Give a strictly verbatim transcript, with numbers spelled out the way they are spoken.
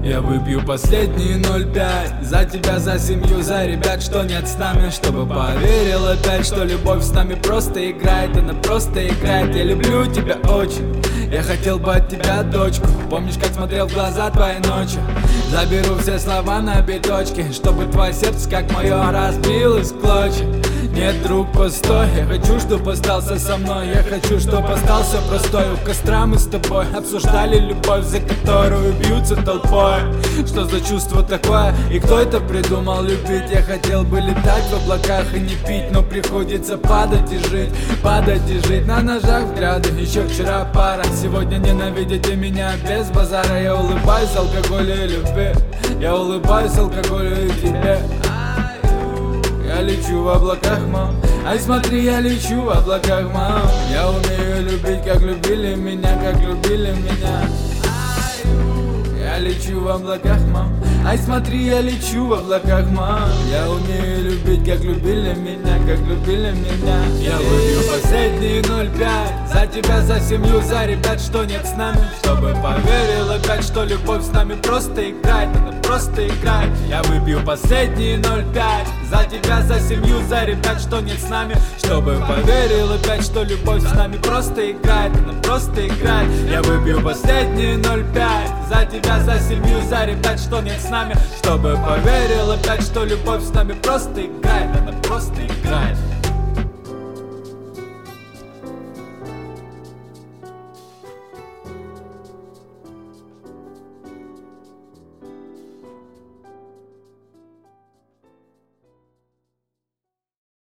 Я выпью последние ноль пять за тебя, за семью, за ребят, что нет с нами, чтобы поверил опять, что любовь с нами просто играет, она просто играет. Я люблю тебя очень, я хотел бы от тебя дочку. Помнишь, как смотрел в глаза твоей ночью? Заберу все слова на биточки, чтобы твое сердце, как мое, разбилось в клочья. Нет, друг, постой, я хочу, чтобы остался со мной. Я хочу, чтобы остался простой. У костра мы с тобой обсуждали любовь, за которую бьются толпой. Что за чувство такое, и кто это придумал любить? Я хотел бы летать в облаках и не пить, но приходится падать и жить, падать и жить на ножах взгляды. Еще вчера пара, сегодня ненавидите меня без базара. Я улыбаюсь алкоголю и любви, я улыбаюсь алкоголю и тебе. Я лечу в облаках, мам. Ай, смотри, я лечу в облаках, мам. Я умею любить, как любили меня, как любили меня. Я лечу в облаках, мам. Ай, смотри, я лечу в облаках, мам. Я умею любить, как любили меня, как любили меня. Я выпью последние ноль пять за тебя, за семью, за ребят, что нет с нами, чтобы поверил опять, что любовь с нами просто играет, она просто играет. Я выпью последние ноль пять за тебя, за семью, за ребят, что нет с нами, чтобы поверил опять, что любовь с нами просто играет, она просто играет. Я выпью последние ноль пять за тебя, за семью, за ребят, что нет с нами, чтобы поверил опять, что любовь с нами просто играет, она просто играет.